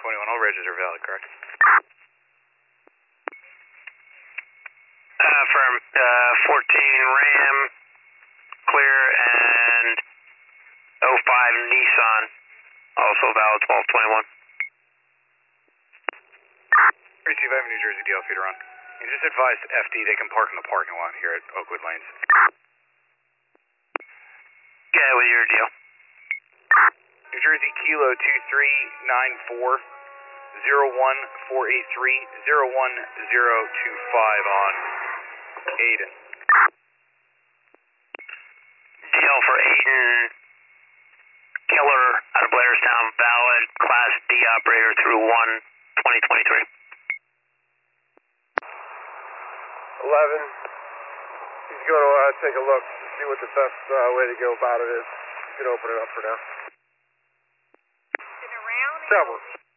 21, all regs are valid, correct? Firm, 14 Ram, clear, and 05 Nissan, also valid, 1221. Receive, I have a New Jersey DL feeder on. You just advised FD they can park in the parking lot here at Oakwood Lanes. Yeah, with your deal. New Jersey Kilo 2394 01483 01025 on Aiden. DL for Aiden, Killer out of Blairstown, valid, Class D operator through 1/2023. 11. He's going to take a look, see what the best way to go about it is. You can open it up for now. Is it around? Travel.